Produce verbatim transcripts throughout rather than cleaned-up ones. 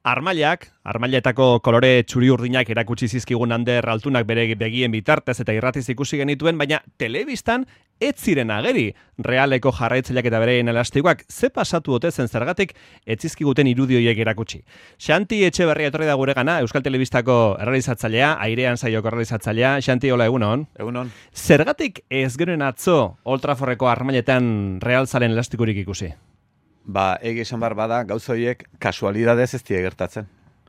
Armailak, armailetako kolore txuri urdinak erakutsi zizkigun Ander Altunak bere begien bitartez eta irratiz ikusi genituen, baina telebistan ez ziren ageri. Realeko jarraitzaileak eta bereen elastikoak ze pasatu ote zen zergatik ez zizkiguten irudioiek erakutsi. Xanti Etxeberria etorri da guregana, Euskal Telebistako errealizatzailea, airean saioko errealizatzailea. Xanti, hola, egunon. Egunon. Zergatik ez geren atzo Old Traffordeko armailetan realzalen elastikorik ikusi? Ba, egi esan bar bada, gauza horiek kasualidadez ez die gertatzen.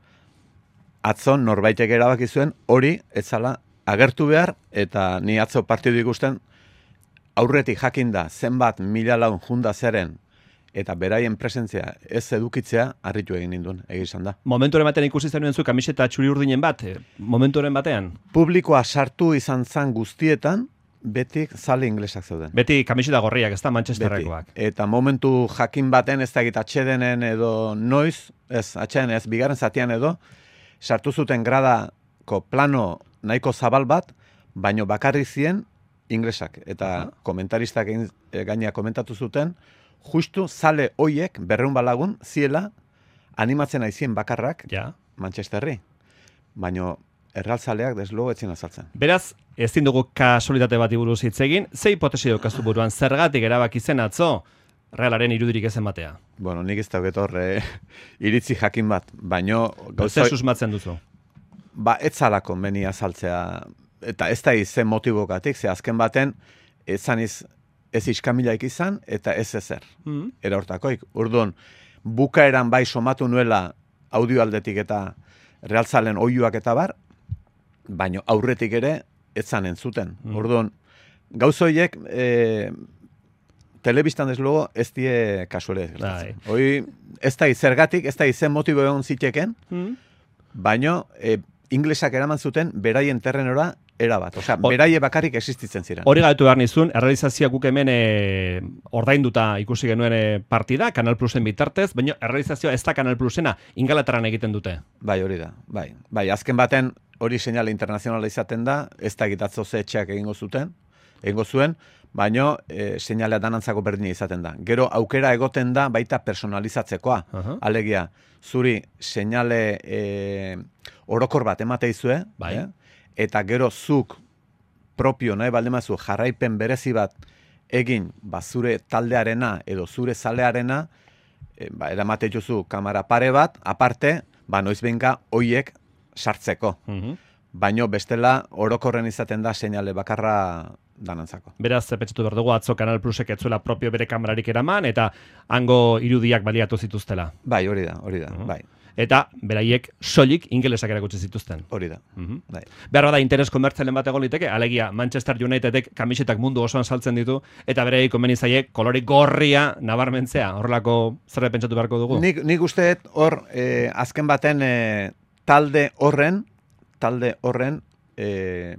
Atzo norbaitek erabaki zuen hori ez zala agertu behar, eta ni atzo partidu ikusten aurretik jakinda zenbat mila laun junda zeren eta beraien presentzia ez edukitzea harritu egin ninduen, egi esan da. Momenturen batean ikusi zenuen zu kamiseta txuri urdinen bat, momenturen batean? Publikoa sartu izan zan guztietan, betik zale inglesak zeuden. Beti kamiseta gorriak, ez da Manchesterrekoak. Eta momentu jakin baten, ez da egit atxedenen edo noiz, ez, atxeden ez, bigarren zatian edo, sartu zuten gradako plano nahiko zabal bat, baino bakarri zien inglesak. Eta uh-huh. komentaristak egin, e, gaina komentatu zuten, justu zale hoiek, berreun balagun, ziela, animatzen aizien bakarrak ja. Manchesterri. Baino erraltzaleak deslogo etzien azaltzen. Beraz, ezin dugu kasualitate bati buruz hitz egin, ze hipotesi daukazu buruan, zergatik erabaki zen atzo Realaren irudirik ez ematea? Bueno, nik ez dauket horre iritzi jakin bat, baino... Ze susmatzen duzu? Ba, ez zalako meni azaltzea, eta ez da izen motibokatik, ze azken baten, ez zaniz, ez iskamilaik izan, eta ez ezer. Mm-hmm. Era hortakoik. Urduan, bukaeran bai somatu nuela audio aldetik eta realtzalen oiuak eta bar, baino aurretik ere ez zanen zuten. Mm. Orduan, gauzoiek e, telebistan deslogo ez die kasuele. Hoi, ez da zergatik, ez da izen motibo egon ziteken, mm. baino e, inglesak eraman zuten beraien terrenora erabat. Osea, beraie bakarrik existitzen ziren. Hori gaitu behar nizun, errealizazioa guk hemen e, ordainduta ikusi genuen e, partida, Kanal Plusen bitartez, baina errealizazioa ez da Kanal Plusena, Ingalaterran egiten dute. Bai, hori da. Bai, bai azken baten hori seinale internazionala izaten da, ez da egitatzo zetxeak egingo zuten, egingo zuen, baino e, seinalea danantzako berdina izaten da. Gero aukera egoten da baita personalizatzekoa. Uh-huh. Alegia, zuri seinale e, orokor bat emateizue, bai. eh? Eta gero zuk propio nahi baldemazu jarraipen berezi bat egin, ba, zure taldearena edo zure zalearena, e, ba, eramate jozu kamera pare bat, aparte, ba, noiz benga hoiek sartzeko. Uh-huh. Baino bestela orokorren izaten da seinale bakarra danantzako. Beraz, pentsatu behar dugu atzo Kanal Plusek etzuela propio bere kamerarik eraman, eta hango irudiak baliatu zituztela. Bai, hori da, hori da, uh-huh. bai. Eta beraiek soilik ingelesak erakutsi zituzten. Hori da. Uh-huh. Bai. Behar da interes komertzialen bat egon liteke, alegia Manchester Unitedek kamisetak mundu osoan saltzen ditu, eta beraiek komeni zaie kolore gorria nabarmentzea. Horrelako zerbait pentsatu beharko dugu? Nik, nik usteet hor, eh, azken baten eh, talde horren, talde horren, eh,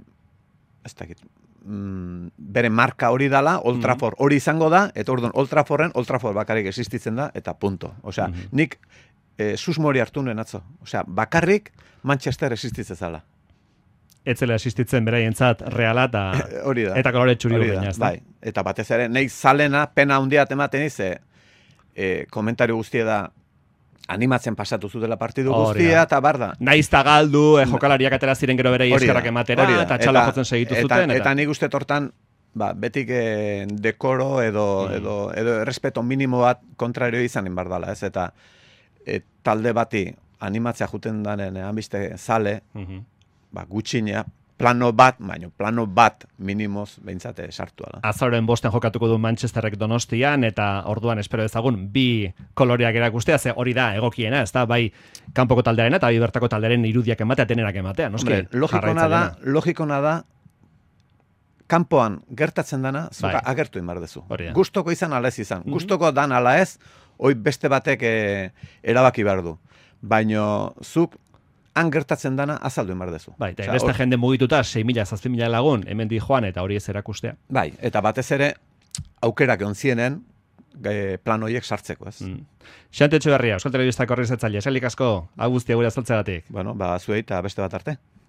ez dakit, mm, bere marka hori dala, Old Trafford hori izango da, eta orduan Old Trafforden, Old Trafford bakarrik existitzen da, eta punto. Osea, mm-hmm. nik e, susmori hartu nuen atzo. Osea, bakarrik Manchester existitzen zala. Ez zela existitzen beraientzat Reala eta hori da. Eta kolore txuri urdina, ez da? Bai, eta batez ere, nahi zalena, pena handiat ematen ize, e, komentario guztia da, animatzen pasatu zutela partidu guztia, eta bar da. Naizta galdu, eh, jokalariak atera ziren gero berei eskerrak ematera, eta txala jotzen segitu eta, zuten. Eta, eta nik uste tortan, ba, betik eh, dekoro edo, mm. edo, edo errespeto minimo bat kontrario izanin bar dala, ez? Eta e, talde bati animatzea juten danen, hanbiste zale, mm-hmm. ba, gutxinea, plano bat, baino plano bat minimoz behintzate sartu ala. Azaroren bosten jokatuko du Manchesterrek Donostian, eta orduan espero ezagun bi koloreak erakustea, ze hori da egokiena, ez da, bai kanpoko taldearena eta bai bertako taldearen irudiak ematea, tenerak ematea, noski? Logikona da, logikona da, kanpoan gertatzen dana, zuka bai. Agertu inbar dezu. Gustoko izan ala ez izan. Mm-hmm. Gustoko dan ala ez, hoi beste batek e, erabaki behar du. Baino, zuk han gertatzen dana azaldu inbar dezu. Bai, eta beste or... jende mugituta, sei mila, zazpi mila lagun, hemen di joan, eta hori ez erakustea. Bai, eta batez ere, aukerak onzienen, e, plan horiek sartzeko, ez? Mm. Xante Etxeberria, Euskal Telebistako errealizatzaile, eselik asko, hau guztia gure azaltzeagatik. Bueno, ba, zuei eta beste bat arte.